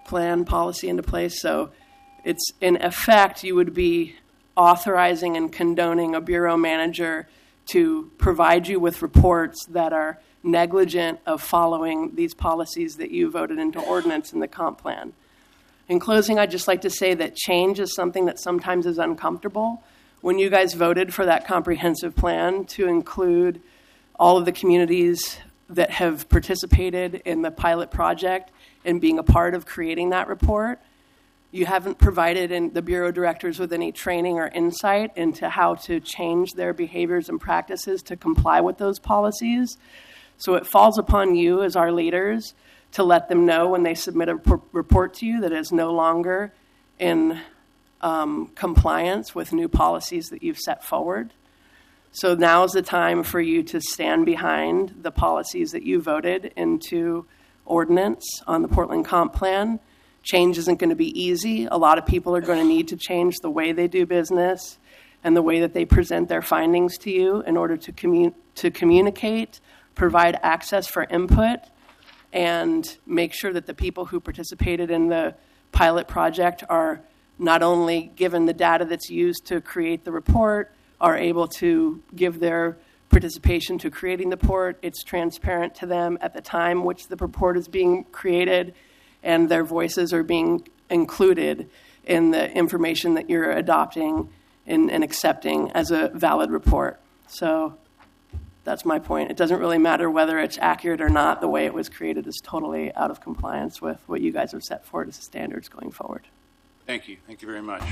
plan policy into place. So it's, in effect, you would be authorizing and condoning a bureau manager to provide you with reports that are negligent of following these policies that you voted into ordinance in the comp plan. In closing, I'd just like to say that change is something that sometimes is uncomfortable. When you guys voted for that comprehensive plan to include all of the communities that have participated in the pilot project and being a part of creating that report, you haven't provided the Bureau directors with any training or insight into how to change their behaviors and practices to comply with those policies. So it falls upon you as our leaders to let them know when they submit a report to you that it is no longer in compliance with new policies that you've set forward. So now is the time for you to stand behind the policies that you voted into ordinance on the Portland Comp Plan. Change isn't going to be easy. A lot of people are going to need to change the way they do business and the way that they present their findings to you in order to communicate, provide access for input, and make sure that the people who participated in the pilot project are not only given the data that's used to create the report, are able to give their participation to creating the report. It's transparent to them at the time which the report is being created, and their voices are being included in the information that you're adopting and accepting as a valid report. So that's my point. It doesn't really matter whether it's accurate or not. The way it was created is totally out of compliance with what you guys have set forward as standards going forward. Thank you. Thank you very much.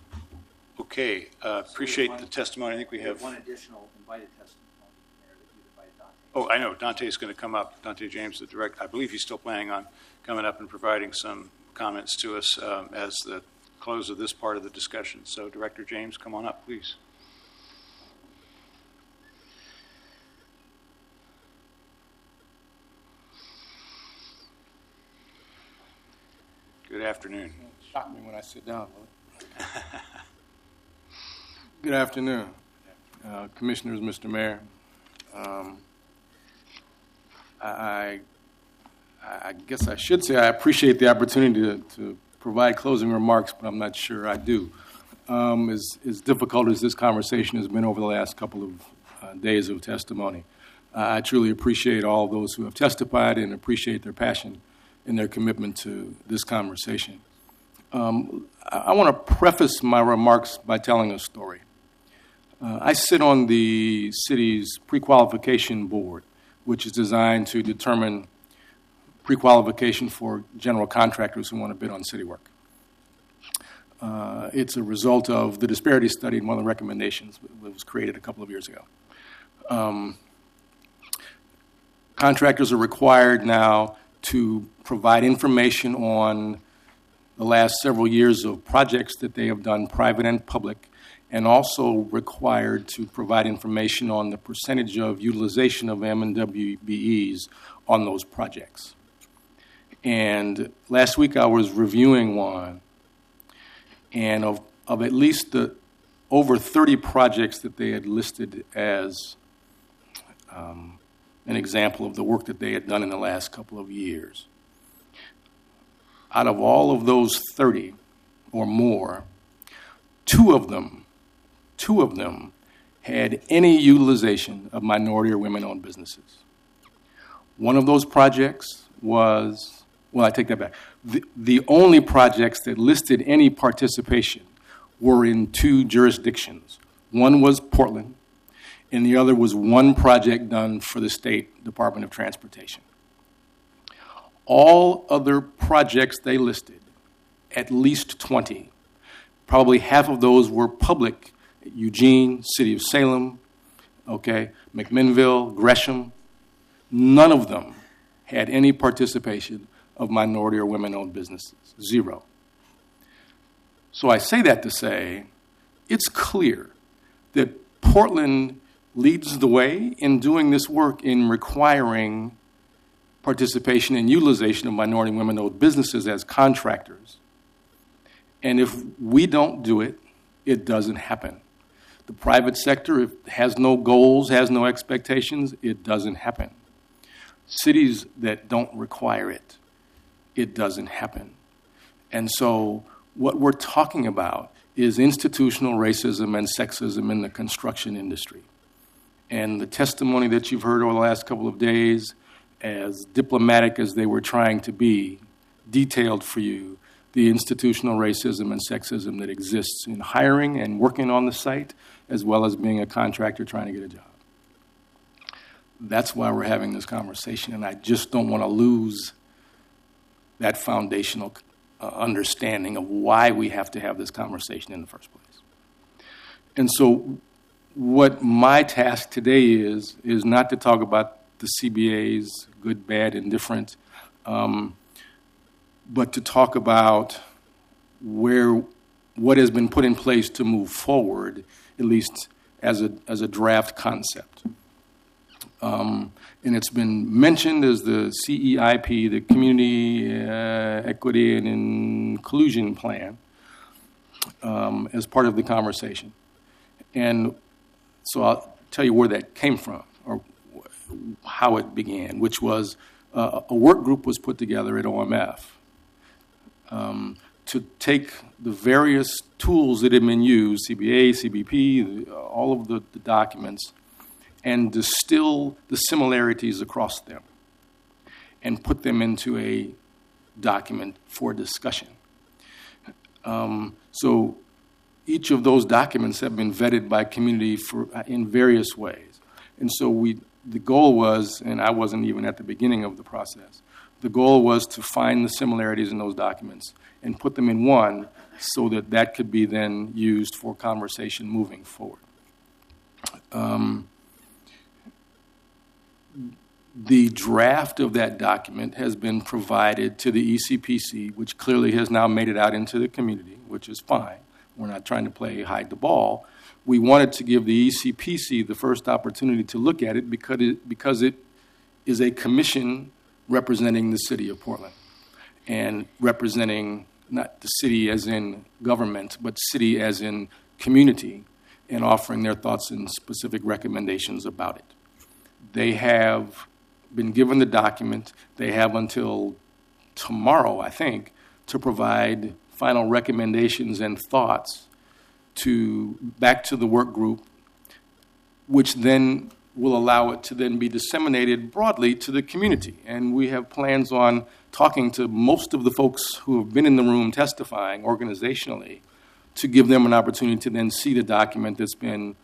Okay. Appreciate the testimony. I think we have one additional invited testimony there that you invited Dante. Oh, I know. Dante's going to come up. Dante James, the director. I believe he's still planning on coming up and providing some comments to us as the close of this part of the discussion. So, Director James, come on up, please. Good afternoon. Shock me when I sit down. Good afternoon, Commissioners, Mr. Mayor. I guess I should say I appreciate the opportunity to provide closing remarks, but I'm not sure I do. As difficult as this conversation has been over the last couple of days of testimony, I truly appreciate all those who have testified and appreciate their passion and their commitment to this conversation. I want to preface my remarks by telling a story. I sit on the city's pre-qualification board, which is designed to determine pre-qualification for general contractors who want to bid on city work. It's a result of the disparity study and one of the recommendations that was created a couple of years ago. Contractors are required now to provide information on the last several years of projects that they have done, private and public, and also required to provide information on the percentage of utilization of M&WBEs on those projects. And last week I was reviewing one, and of at least over 30 projects that they had listed as an example of the work that they had done in the last couple of years. Out of all of those 30 or more, two of them had any utilization of minority or women-owned businesses. One of those projects was, well, I take that back. The only projects that listed any participation were in two jurisdictions. One was Portland, and the other was one project done for the State Department of Transportation. All other projects they listed, at least 20, probably half of those were public. Eugene, City of Salem, McMinnville, Gresham. None of them had any participation of minority or women-owned businesses. Zero. So I say that to say it's clear that Portland leads the way in doing this work in requiring participation and utilization of minority and women-owned businesses as contractors. And if we don't do it, it doesn't happen. The private sector has no goals, has no expectations, it doesn't happen. Cities that don't require it, it doesn't happen. And so what we're talking about is institutional racism and sexism in the construction industry. And the testimony that you've heard over the last couple of days, as diplomatic as they were trying to be, detailed for you the institutional racism and sexism that exists in hiring and working on the site, as well as being a contractor trying to get a job. That's why we're having this conversation, and I just don't want to lose that foundational understanding of why we have to have this conversation in the first place. And so what my task today is not to talk about the CBA's good, bad, indifferent, but to talk about what has been put in place to move forward, at least as a draft concept. And it's been mentioned as the CEIP, the Community Equity and Inclusion Plan, as part of the conversation. And so I'll tell you where that came from, or how it began, which was a work group was put together at OMF to take the various tools that had been used, CBA, CBP, all of the documents, and distill the similarities across them and put them into a document for discussion. So each of those documents have been vetted by community in various ways. And so the goal was, and I wasn't even at the beginning of the process, the goal was to find the similarities in those documents and put them in one so that could be then used for conversation moving forward. The draft of that document has been provided to the ECPC, which clearly has now made it out into the community, which is fine. We're not trying to play hide the ball. We wanted to give the ECPC the first opportunity to look at it because it is a commission representing the city of Portland and representing not the city as in government, but city as in community, and offering their thoughts and specific recommendations about it. They have been given the document. They have until tomorrow, I think, to provide final recommendations and thoughts back to the work group, which then will allow it to then be disseminated broadly to the community. And we have plans on talking to most of the folks who have been in the room testifying organizationally to give them an opportunity to then see the document that's been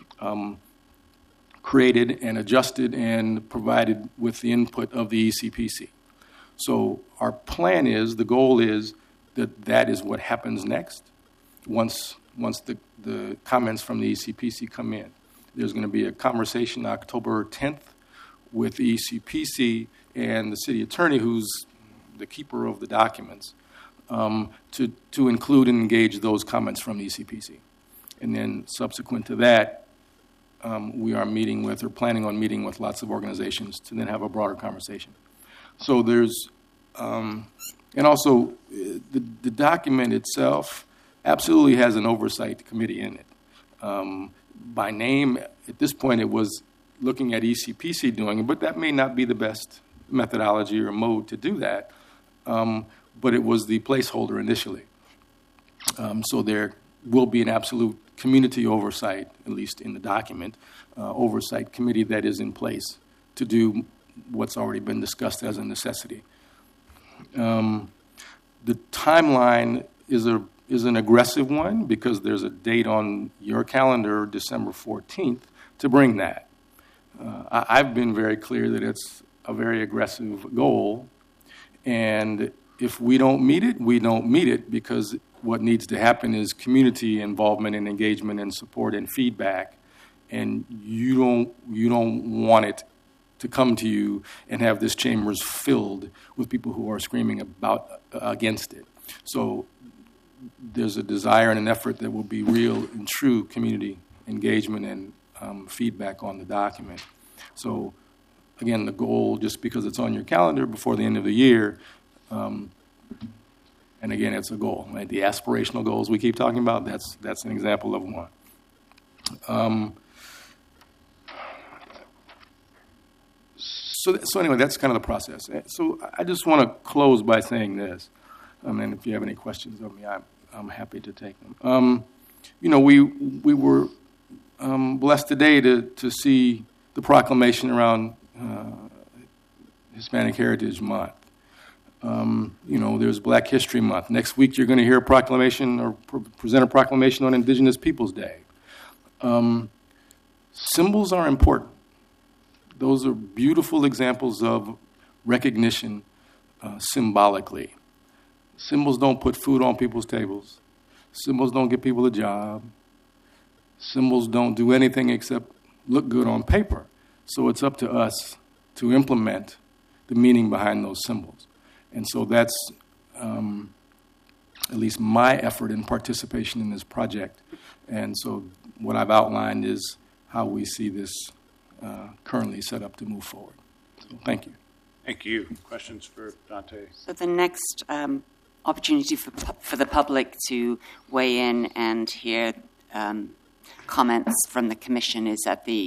created and adjusted and provided with the input of the ECPC. So our plan is, the goal is that is what happens next once the comments from the ECPC come in. There's going to be a conversation October 10th with the ECPC and the city attorney, who's the keeper of the documents, to include and engage those comments from the ECPC. And then subsequent to that, we are planning on meeting with lots of organizations to then have a broader conversation. So there's, and also the document itself absolutely has an oversight committee in it. By name, at this point, it was looking at ECPC doing it, but that may not be the best methodology or mode to do that. But it was the placeholder initially. So there will be an absolute community oversight, at least in the document, oversight committee that is in place to do what's already been discussed as a necessity. The timeline is an aggressive one because there's a date on your calendar, December 14th, to bring that. I've been very clear that it's a very aggressive goal, and if we don't meet it, we don't meet it, because what needs to happen is community involvement and engagement and support and feedback, and you don't want it to come to you and have this chambers filled with people who are screaming against it. So there's a desire and an effort that will be real and true community engagement and feedback on the document. So again, the goal, just because it's on your calendar before the end of the year, and again, it's a goal. Right? The aspirational goals we keep talking about, that's an example of one. So anyway, that's kind of the process. So I just want to close by saying this. And if you have any questions of me, I'm happy to take them. We were blessed today to see the proclamation around Hispanic Heritage Month. There's Black History Month. Next week, you're going to hear a proclamation or present a proclamation on Indigenous Peoples Day. Symbols are important. Those are beautiful examples of recognition symbolically. Symbols don't put food on people's tables. Symbols don't get people a job. Symbols don't do anything except look good on paper. So it's up to us to implement the meaning behind those symbols. And so that's at least my effort and participation in this project. And so what I've outlined is how we see this currently set up to move forward. So thank you. Thank you. Questions for Dante? So the next opportunity for the public to weigh in and hear comments from the Commission is at the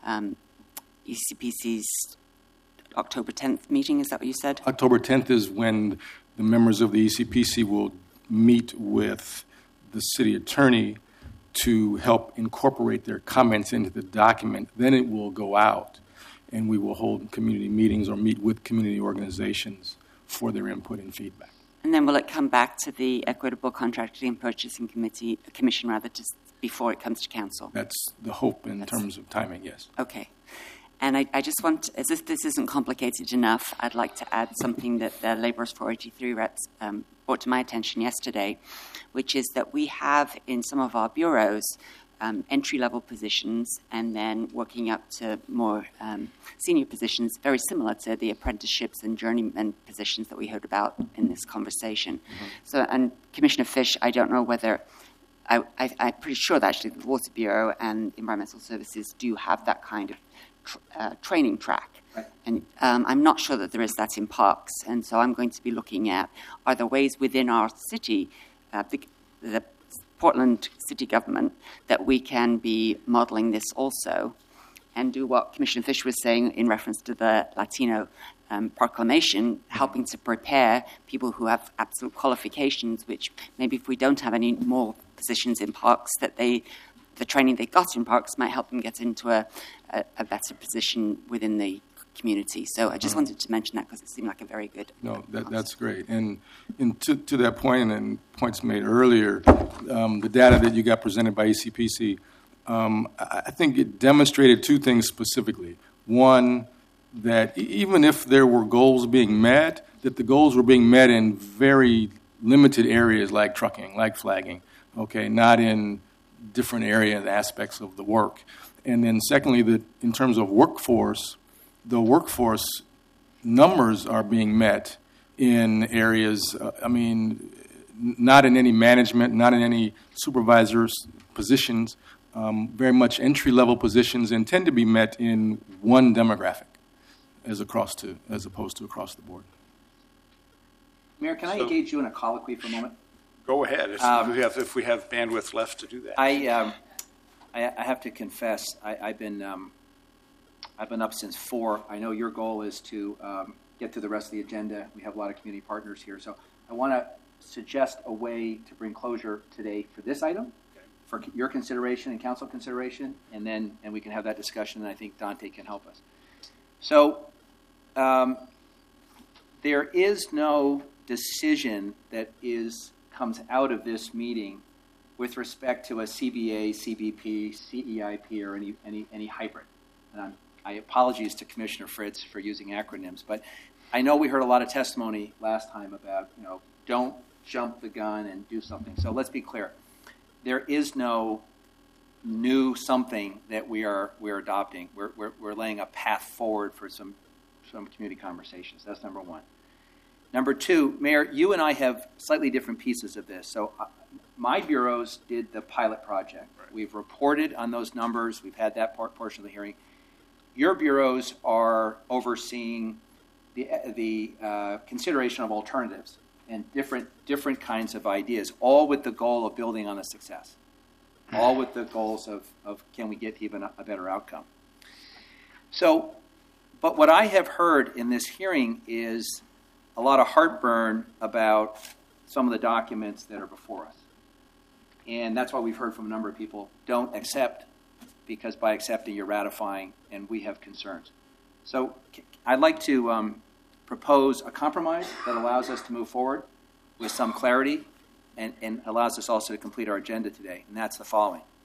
ECPC's October 10th meeting. Is that what you said? October 10th is when the members of the ECPC will meet with the city attorney to help incorporate their comments into the document. Then it will go out, and we will hold community meetings or meet with community organizations for their input and feedback. And then will it come back to the Equitable Contracting and Purchasing Commission just before it comes to council? That's the hope in terms of timing, yes. Okay. And I just want, as if this isn't complicated enough, I'd like to add something that the Laborers 483 reps brought to my attention yesterday, which is that we have in some of our bureaus entry-level positions and then working up to more senior positions, very similar to the apprenticeships and journeyman positions that we heard about in this conversation. Mm-hmm. So, and Commissioner Fish, I don't know whether, I'm pretty sure that actually the Water Bureau and Environmental Services do have that kind of training track. Right. And I'm not sure that there is that in parks. And so I'm going to be looking at, are there ways within our city, the Portland city government, that we can be modeling this also and do what Commissioner Fish was saying in reference to the Latino proclamation, helping to prepare people who have absolute qualifications, which maybe if we don't have any more positions in parks, that the training they got in parks might help them get into a better position within the community. So I just wanted to mention that because it seemed like a very good. No, that's great. And to that point, and points made earlier, the data that you got presented by ECPC, I think it demonstrated two things specifically. One, that even if there were goals being met, that the goals were being met in very limited areas like trucking, like flagging, okay, not in different area and aspects of the work. And then secondly, that in terms of workforce, the workforce numbers are being met in areas, not in any management, not in any supervisors positions, very much entry-level positions, and tend to be met in one demographic as opposed to across the board. Mayor, can I engage you in a colloquy for a moment? Go ahead, if we have bandwidth left to do that. I have to confess, I've been up since 4. I know your goal is to get to the rest of the agenda. We have a lot of community partners here, so I want to suggest a way to bring closure today for this item, for your consideration and council consideration, and we can have that discussion, and I think Dante can help us. So there is no decision that comes out of this meeting with respect to a CBA, CBP, CEIP, or any hybrid. And I apologize to Commissioner Fritz for using acronyms, but I know we heard a lot of testimony last time about, don't jump the gun and do something. So let's be clear. There is no new something that we're adopting. We're laying a path forward for some community conversations. That's number one. Number two, Mayor, you and I have slightly different pieces of this. So my bureaus did the pilot project. Right. We've reported on those numbers. We've had that portion of the hearing. Your bureaus are overseeing the consideration of alternatives and different kinds of ideas, all with the goal of building on the success, all with the goals of can we get even a better outcome. So, but what I have heard in this hearing is a lot of heartburn about some of the documents that are before us. And that's why we've heard from a number of people, don't accept, because by accepting you're ratifying, and we have concerns. So I'd like to propose a compromise that allows us to move forward with some clarity and allows us also to complete our agenda today, and that's the following.